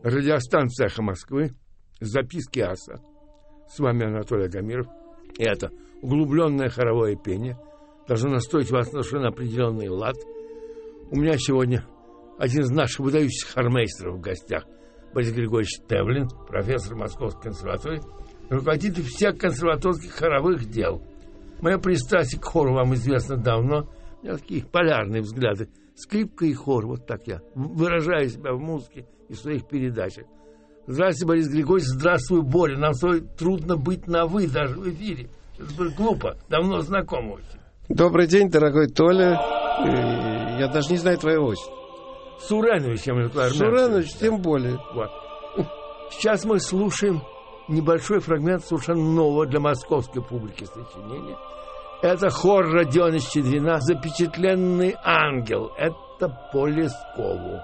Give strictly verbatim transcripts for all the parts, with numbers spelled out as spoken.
Радиостанция «Эхо Москвы», записки аса. С вами Анатолий Агамиров. И это углубленное хоровое пение должно настроить вас на совершенно определенный лад. У меня сегодня один из наших выдающихся хормейстеров в гостях, Борис Григорьевич Тевлин, профессор Московской консерватории, руководитель всех консерваторских хоровых дел. Мое пристрастие к хору вам известно давно. У меня такие полярные взгляды. Скрипка и хор, вот так я выражаю себя в музыке и в своих передачах. Здравствуйте, Борис Григорьевич, здравствуй, Боря. Нам с тобой трудно быть на «вы» даже в эфире. Это будет глупо, давно знакомы очень. Добрый день, дорогой Толя. Я даже не знаю твою ось. Суренович, я мне говорю. Суренович, тем более. Вот. Сейчас мы слушаем небольшой фрагмент совершенно нового для московской публики сочинения. Это хор Родиона Щедрина «Запечатленный ангел». Это по Лескову.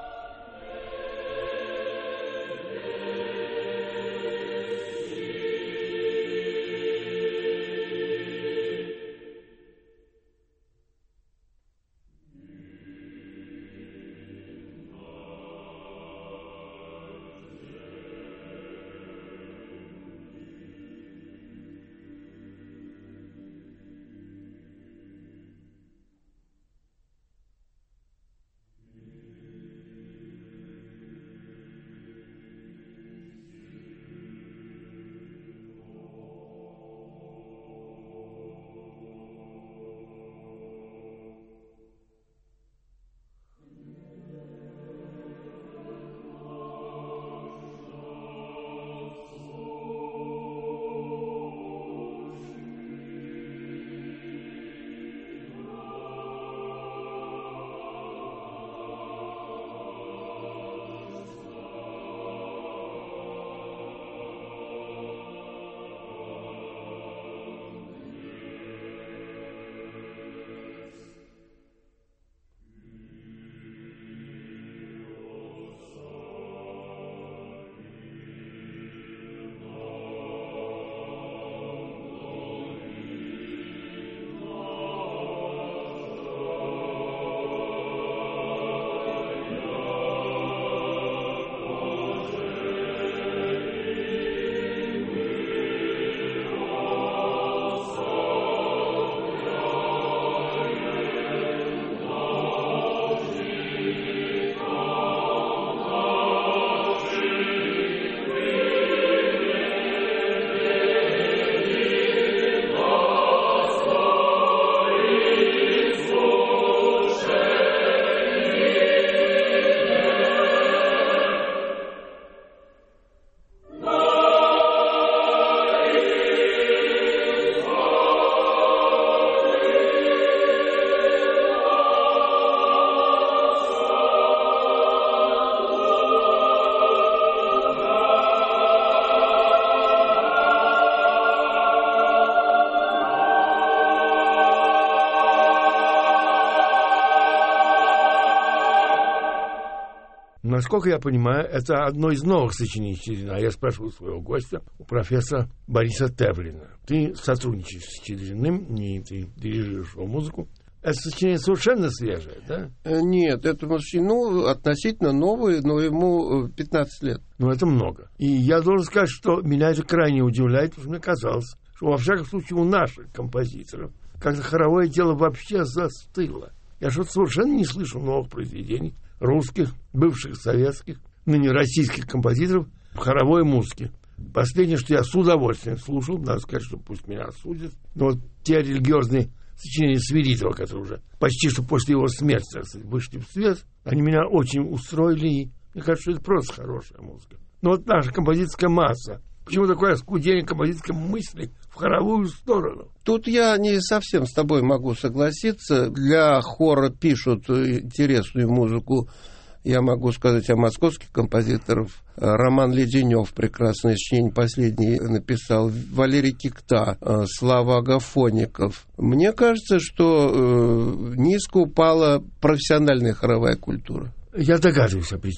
Насколько я понимаю, это одно из новых сочинений Щедрина. Я спрашиваю своего гостя, у профессора Бориса Тевлина. Ты сотрудничаешь с Щедриным, не ты дирижируешь его музыку. Это сочинение совершенно свежее, да? Нет, это ну, относительно новое, но ему пятнадцать лет. Ну, это много. И я должен сказать, что меня это крайне удивляет, потому что мне казалось, что во всяком случае у наших композиторов как-то хоровое дело вообще застыло. Я что-то совершенно не слышу новых произведений русских, бывших советских, ныне российских композиторов в хоровой музыке. Последнее, что я с удовольствием слушал, надо сказать, что пусть меня осудят, но вот те религиозные сочинения Свиридова, которые уже почти что после его смерти вышли в свет, они меня очень устроили, и мне кажется, что это просто хорошая музыка. Но вот наша композиторская масса, почему такое оскудение композиторской мысли в хоровую сторону? Тут я не совсем с тобой могу согласиться. Для хора пишут интересную музыку. Я могу сказать о московских композиторах. Роман Леденев, прекрасное сочинение, последний написал. Валерий Кикта, Слава Агафонников. Мне кажется, что э, низко упала профессиональная хоровая культура. Я догадываюсь о причинах.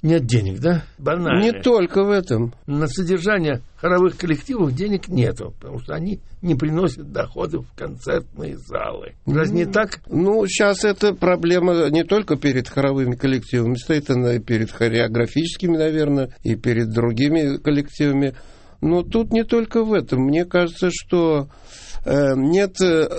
Нет денег, да? Банально. Не только в этом. На содержание хоровых коллективов денег нету, потому что они не приносят доходов в концертные залы. Разве не так? Ну, сейчас эта проблема не только перед хоровыми коллективами, стоит она и перед хореографическими, наверное, и перед другими коллективами. Но тут не только в этом. Мне кажется, что э, нет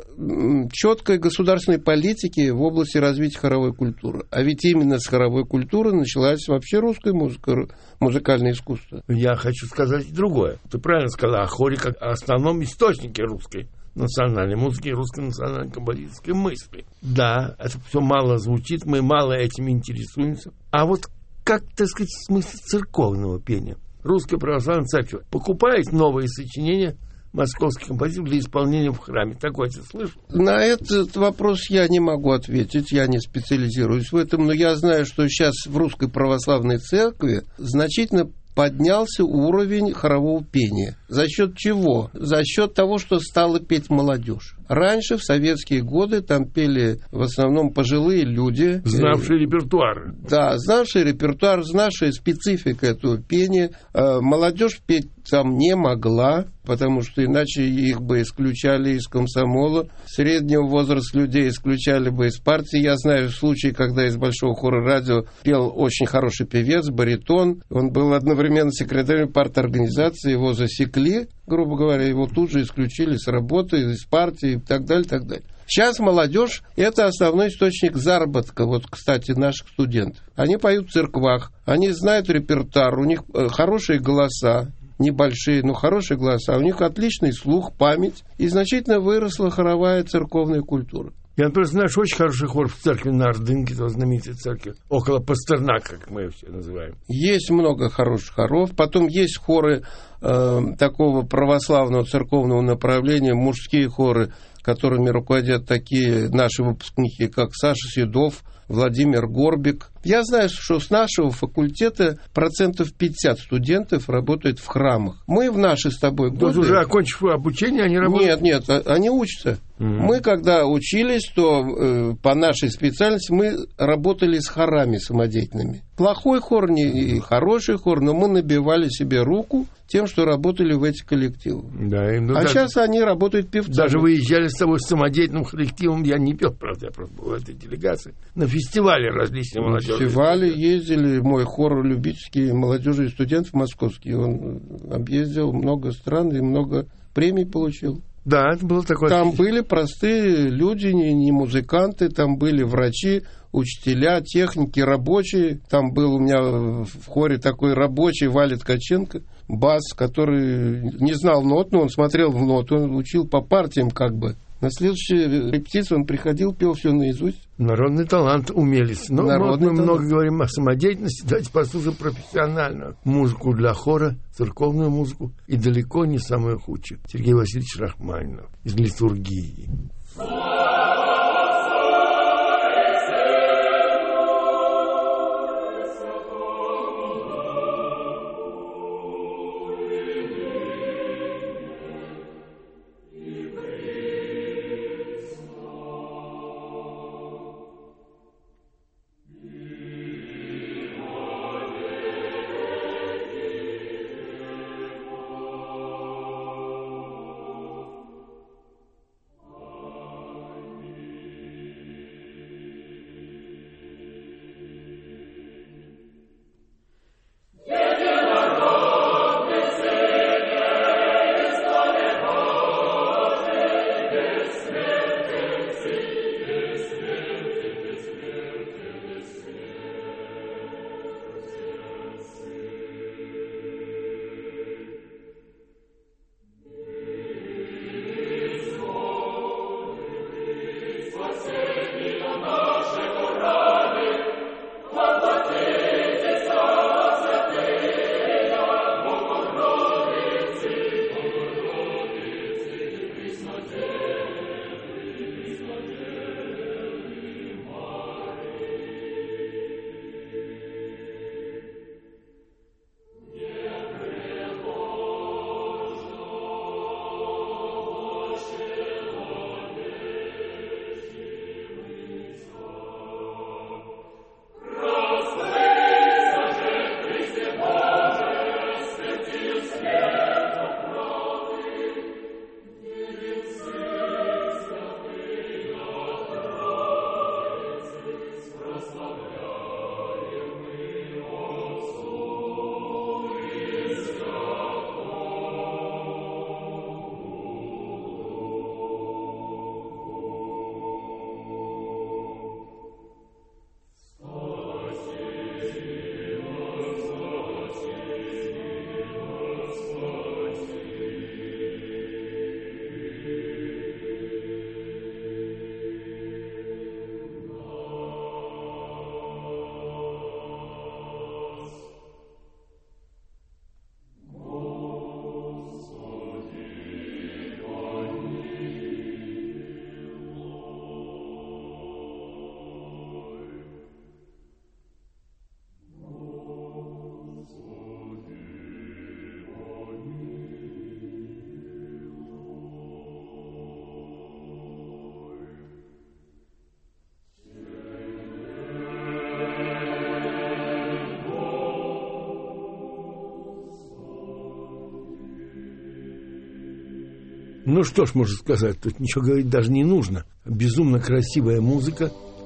четкой государственной политики в области развития хоровой культуры. А ведь именно с хоровой культуры началась вообще русская музыка, музыкальное искусство. Я хочу сказать другое. Ты правильно сказала о хоре как о основном источнике русской национальной музыки и русской национальной композиторской мысли. Да, это все мало звучит, мы мало этим интересуемся. А вот как, так сказать, в смысле церковного пения? Русская православная церковь покупает новые сочинения московских композиторов для исполнения в храме. Такое ты слышал? На этот вопрос я не могу ответить, я не специализируюсь в этом, но я знаю, что сейчас в Русской православной церкви значительно поднялся уровень хорового пения. За счет чего? За счет того, что стала петь молодежь. Раньше, в советские годы, там пели в основном пожилые люди. Знавшие репертуар. Да, знавшие репертуар, знавшие специфику этого пения. Молодежь петь там не могла, потому что иначе их бы исключали из комсомола. Среднего возраста людей исключали бы из партии. Я знаю случаи, когда из Большого хора радио пел очень хороший певец, баритон. Он был одновременно секретарем парторганизации, его засекли, грубо говоря, его тут же исключили с работы, из партии и так далее, так далее. Сейчас молодежь – это основной источник заработка, вот, кстати, наших студентов. Они поют в церквах, они знают репертуар, у них хорошие голоса, небольшие, но хорошие голоса, у них отличный слух, память, и значительно выросла хоровая церковная культура. Я, например, знаю, что очень хороший хор в церкви на Ордынке, это знаменитой церкви, около Пастернака, как мы ее все называем. Есть много хороших хоров. Потом есть хоры э, такого православного церковного направления, мужские хоры, которыми руководят такие наши выпускники, как Саша Седов, Владимир Горбик. Я знаю, что с нашего факультета процентов пятьдесят студентов работают в храмах. Мы в наши с тобой годы... То есть уже окончив обучение, они работают? Нет, нет, они учатся. Mm-hmm. Мы, когда учились, то э, по нашей специальности мы работали с хорами самодеятельными. Плохой хор, не хороший хор, но мы набивали себе руку тем, что работали в этих коллективах. Да, ну, а даже, сейчас они работают певцами. Даже выезжали с тобой с самодеятельным коллективом, я не пел, правда, я просто был в этой делегации, на фестивале различные молодежи. На фестивале ездили, мой хор любительский молодежи и студентов московский, он объездил много стран и много премий получил. Да, это было такое. Там были простые люди, не, не музыканты, там были врачи, учителя, техники, рабочие. Там был у меня в хоре такой рабочий Валя Ткаченко, бас, который не знал нот, но он смотрел в ноту, он учил по партиям как бы. На следующую репетицию он приходил, пел все наизусть. Народный талант, умелец. Но Народный мы талант. много говорим о самодеятельности. Давайте послушаем профессиональную музыку для хора, церковную музыку и далеко не самую худшую. Сергей Васильевич Рахманинов из литургии. Ну что ж, можно сказать, тут ничего говорить даже не нужно. Безумно красивая музыка,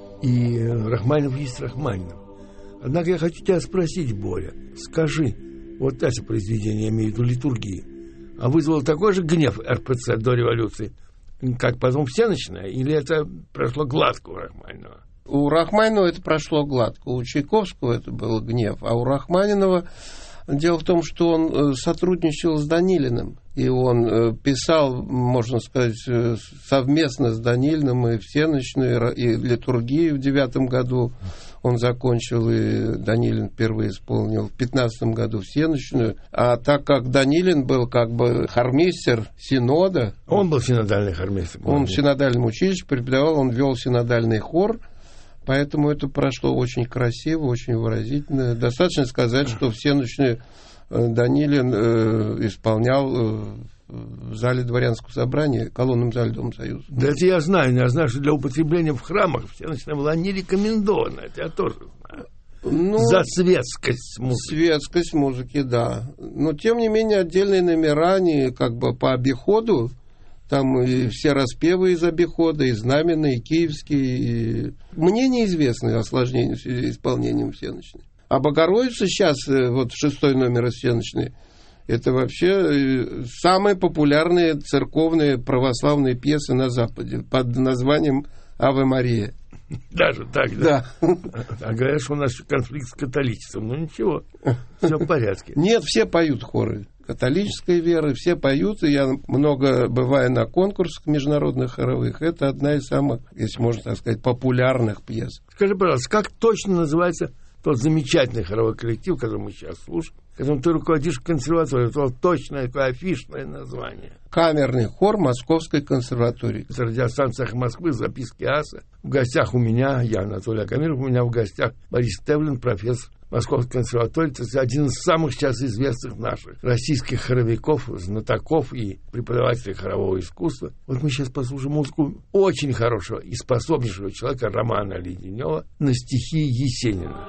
и Рахманинов есть Рахманинов. Однако я хочу тебя спросить, Боря, скажи, вот это произведение, я имею в виду литургии, а вызвало такой же гнев эр пэ цэ до революции, как потом всеночная, или это прошло гладко у Рахманинова? У Рахманинова это прошло гладко, у Чайковского это был гнев, а у Рахманинова дело в том, что он сотрудничал с Данилиным, и он писал, можно сказать, совместно с Данилиным и всеночную, и литургию в девятом году он закончил, и Данилин впервые исполнил в пятнадцатом году всеночную. А так как Данилин был как бы хормейстер синода... Он был синодальный хормейстер. Он в синодальном училище преподавал, он вел синодальный хор, поэтому это прошло очень красиво, очень выразительно. Достаточно сказать, что всеночную Данилин э, исполнял э, в зале дворянского собрания, колонном зале Дома Союза. Да это я знаю, я знаю, что для употребления в храмах всеночная была не рекомендована, это я тоже знаю. Ну, за светскость музыки. Светскость музыки, да. Но, тем не менее, отдельные номера, они как бы по обиходу, там и все распевы из обихода, и знаменные, и киевские. И... Мне неизвестны осложнения в связи с исполнением всеночной. А Богородица сейчас, вот шестой номер всеночной, это вообще самые популярные церковные православные пьесы на Западе под названием «Аве Мария». Даже так, да? Да. А говорят, что у нас конфликт с католичеством. Ну ничего, все в порядке. Нет, все поют хоры католической веры, все поют, и я много бываю на конкурсах международных хоровых. Это одна из самых, если можно так сказать, популярных пьес. Скажи, пожалуйста, как точно называется тот замечательный хоровой коллектив, который мы сейчас слушаем, которым ты руководишь в консерватории? Это точное такое афишное название. Камерный хор Московской консерватории. Это радиостанция Москвы, записки аса. В гостях у меня, я Анатолий Акамиров, у меня в гостях Борис Тевлин, профессор Московской консерватории. Это один из самых сейчас известных наших российских хоровиков, знатоков и преподавателей хорового искусства. Вот мы сейчас послушаем музыку очень хорошего и способнейшего человека Романа Леденева на стихи Есенина.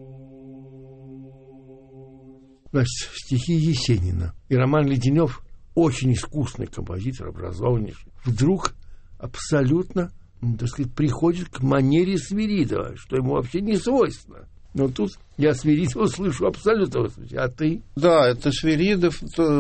Значит, стихи Есенина. И Роман Леденев очень искусный композитор, образованнейший, вдруг абсолютно, ну, так сказать, приходит к манере Свиридова, что ему вообще не свойственно. Но тут я Свиридова слышу абсолютно. А ты? Да, это Свиридов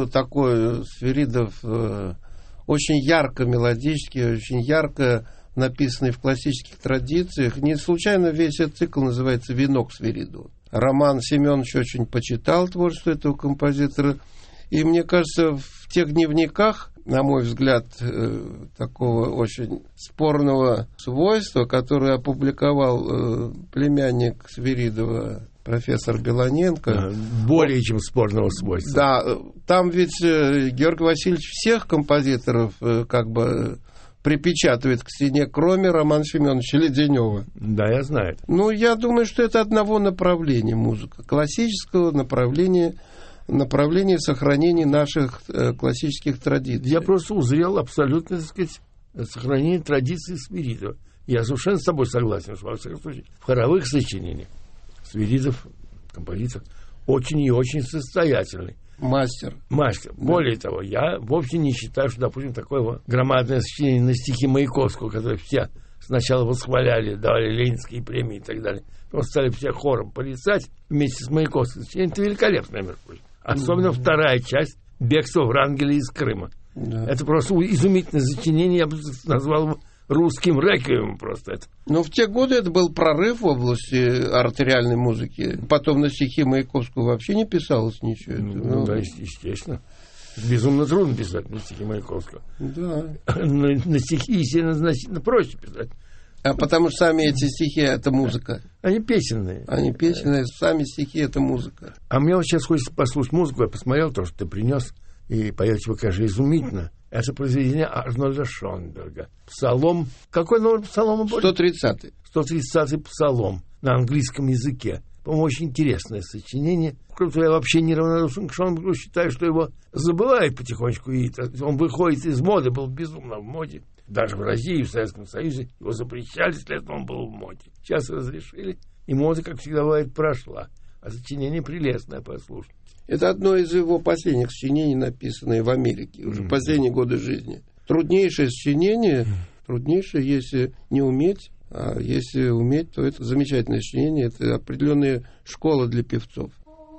такой, Свиридов э, очень ярко мелодический, очень ярко написанный в классических традициях. Не случайно весь этот цикл называется «Венок Свиридова». Роман Семенович очень почитал творчество этого композитора. И мне кажется, в тех дневниках, на мой взгляд, э, такого очень спорного свойства, которое опубликовал э, племянник Свиридова, профессор Белоненко. Более чем спорного свойства. Да, там ведь э, Георгий Васильевич всех композиторов э, как бы припечатывает к стене, кроме Романа Семеновича Леденева. Да, я знаю. Ну, я думаю, что это одного направления музыка. Классического направления, направления сохранения наших э, классических традиций. Я просто узрел абсолютно, так сказать, сохранение традиций Свиридова. Я совершенно с тобой согласен, что, во всяком случае, в хоровых сочинениях Свиридов, композитор, очень и очень состоятельный. Мастер. Мастер. Да. Более того, я вовсе не считаю, что, допустим, такое вот громадное сочинение на стихи Маяковского, которое все сначала восхваляли, давали ленинские премии и так далее, потом стали все хором порицать вместе с Маяковским. Сочинение это великолепное, между прочим. Особенно mm-hmm. вторая часть «Бегство Врангеля из Крыма». Yeah. Это просто изумительное сочинение, я бы назвал его русским реквиемом просто это. Но в те годы это был прорыв в области артериальной музыки. Потом на стихи Маяковского вообще не писалось ничего. Ну, ну, да, естественно. Безумно трудно писать на стихи Маяковского. Да. На, на стихи, естественно, значительно проще писать. А потому что сами эти стихи — это музыка. Они песенные. Они песенные, сами стихи — это музыка. А мне вот сейчас хочется послушать музыку. Я посмотрел то, что ты принес, и поете вы, конечно, изумительно. Это произведение Арнольда Шонберга. Псалом. Какой номер псалома будет? сто тридцатый. сто тридцатый псалом на английском языке. По-моему, очень интересное сочинение. Кроме того, я вообще неравнодушен к Шонбергу. Считаю, что его забывают потихонечку. И он выходит из моды, был безумно в моде. Даже в России, в Советском Союзе его запрещали, следовательно, он был в моде. Сейчас разрешили, и мода, как всегда бывает, прошла. А сочинение прелестное, послушайте. Это одно из его последних сочинений, написанное в Америке, уже mm-hmm. последние годы жизни. Труднейшее сочинение, труднейшее, если не уметь, а если уметь, то это замечательное сочинение, это определенная школа для певцов.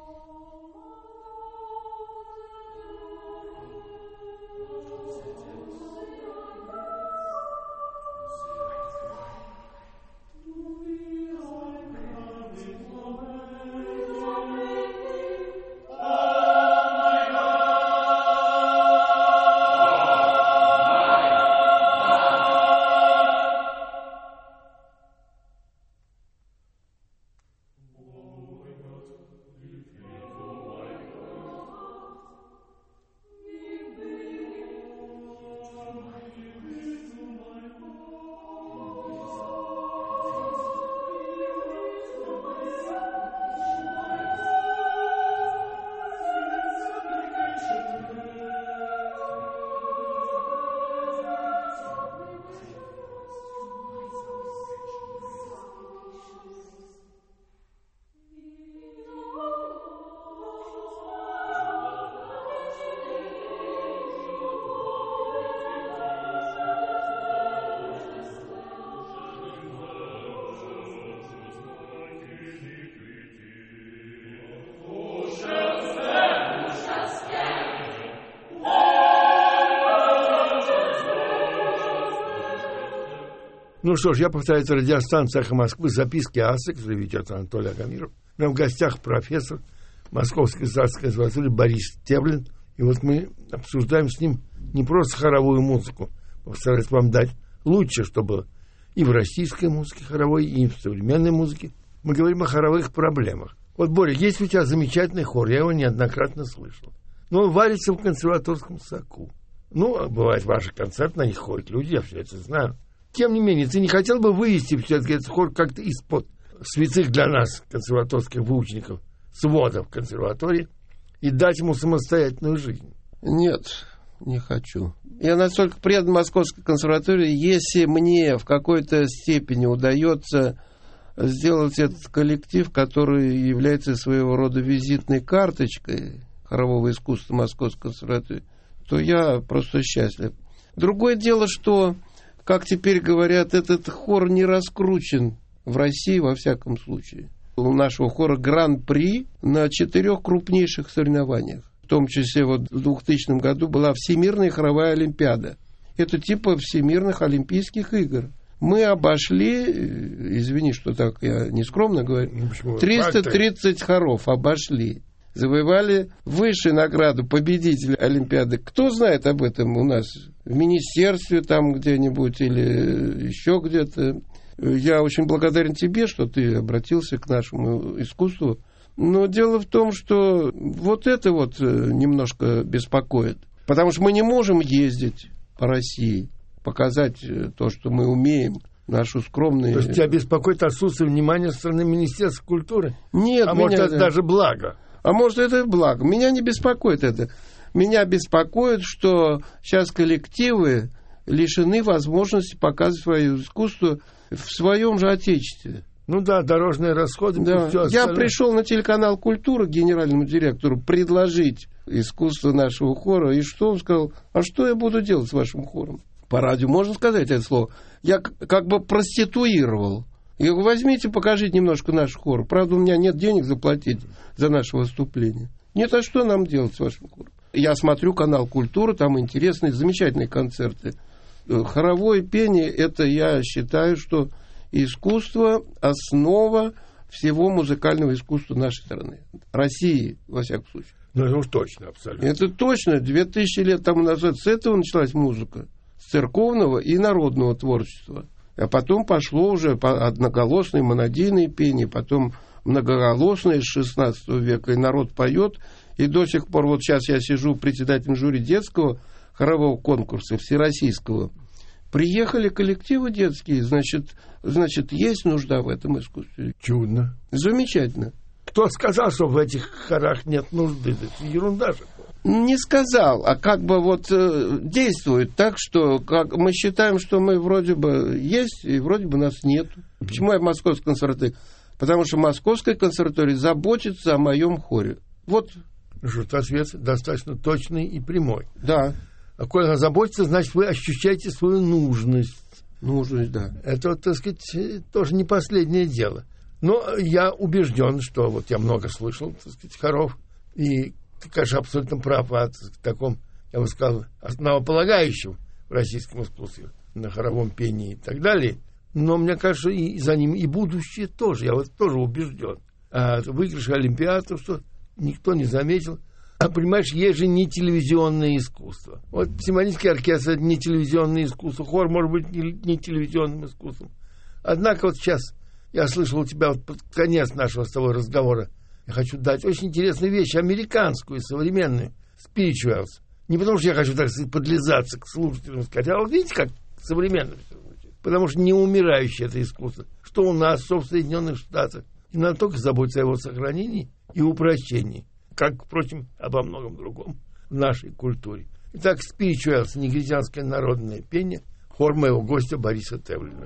Ну что ж, я повторяю, это радиостанция «Эхо Москвы», записки асы, которые ведет Анатолий Агамиров. У меня в гостях профессор Московской государственной консерватории Борис Стеблин. И вот мы обсуждаем с ним не просто хоровую музыку, постараюсь вам дать лучше, что было и в российской музыке хоровой, и в современной музыке. Мы говорим о хоровых проблемах. Вот, Боря, есть у тебя замечательный хор, я его неоднократно слышал. Но он варится в консерваторском соку. Ну, бывает, ваши концерты, на них ходят люди, я все это знаю. Тем не менее, ты не хотел бы вывести все-таки этот хор как-то из-под святых для нас консерваторских выучеников, сводов консерватории, и дать ему самостоятельную жизнь? Нет, не хочу. Я настолько предан Московской консерватории, если мне в какой-то степени удается сделать этот коллектив, который является своего рода визитной карточкой хорового искусства Московской консерватории, то я просто счастлив. Другое дело, что, как теперь говорят, этот хор не раскручен в России во всяком случае. У нашего хора гран-при на четырех крупнейших соревнованиях. В том числе вот в двухтысячном году была Всемирная хоровая олимпиада. Это типа Всемирных олимпийских игр. Мы обошли, извини, что так я нескромно говорю, ну, триста тридцать хоров обошли. Завоевали высшую награду победителя Олимпиады. Кто знает об этом у нас? В министерстве там где-нибудь или еще где-то. Я очень благодарен тебе, что ты обратился к нашему искусству. Но дело в том, что вот это вот немножко беспокоит. Потому что мы не можем ездить по России, показать то, что мы умеем, нашу скромную... То есть тебя беспокоит отсутствие внимания со стороны Министерства культуры? Нет. А меня... может, это даже благо? А может, это и благо. Меня не беспокоит это. Меня беспокоит, что сейчас коллективы лишены возможности показывать свое искусство в своем же отечестве. Ну да, дорожные расходы. Да. Я пришел на телеканал «Культура» к генеральному директору предложить искусство нашего хора. И что он сказал? А что я буду делать с вашим хором? По радио можно сказать это слово? Я как бы проституировал. Я говорю, возьмите, покажите немножко наш хор. Правда, у меня нет денег заплатить за наше выступление. Нет, а что нам делать с вашим хором? Я смотрю канал «Культура», там интересные, замечательные концерты. Хоровое пение, это я считаю, что искусство – основа всего музыкального искусства нашей страны. России, во всяком случае. Ну, это уж точно, абсолютно. Это точно. Две тысячи лет тому назад с этого началась музыка. С церковного и народного творчества. А потом пошло уже одноголосное монодийное пение, потом многоголосное с шестнадцатого века, и народ поет. И до сих пор, вот сейчас я сижу председателем жюри детского хорового конкурса всероссийского. Приехали коллективы детские, значит, значит, есть нужда в этом искусстве. Чудно. Замечательно. Кто сказал, что в этих хорах нет нужды? Это ерунда же. Не сказал, а как бы вот э, действует так, что как мы считаем, что мы вроде бы есть, и вроде бы нас нет. Mm-hmm. Почему я в Московской консерватории? Потому что Московская консерватория заботится о моем хоре. Вот. Что ответ достаточно точный и прямой. Да. А коли она заботится, значит, вы ощущаете свою нужность. Нужность, да. Это, вот, так сказать, тоже не последнее дело. Но я убежден, что вот я много слышал, так сказать, хоров, и ты, конечно, абсолютно прав о таком, я бы сказал, основополагающем в российском искусстве, на хоровом пении и так далее. Но мне кажется, и за ним и будущее тоже, я вот тоже убежден. А выигрыш Олимпиады, что никто не заметил. А понимаешь, есть же не телевизионное искусство. Вот симфонический оркестр – это не телевизионное искусство, хор может быть не, не телевизионным искусством. Однако вот сейчас я слышал у тебя вот под конец нашего с тобой разговора, я хочу дать очень интересную вещь, американскую, современную, spirituals. Не потому что я хочу, так сказать, подлизаться к слушателям и сказать, а вот видите, как современно все звучит. Потому что не умирающее это искусство. Что у нас, в Соединенных Штатах. И надо только заботиться о его сохранении и упрощении. Как, впрочем, обо многом другом в нашей культуре. Итак, spirituals, негритянское народное пение, хор моего гостя Бориса Тевлина.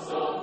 Господь.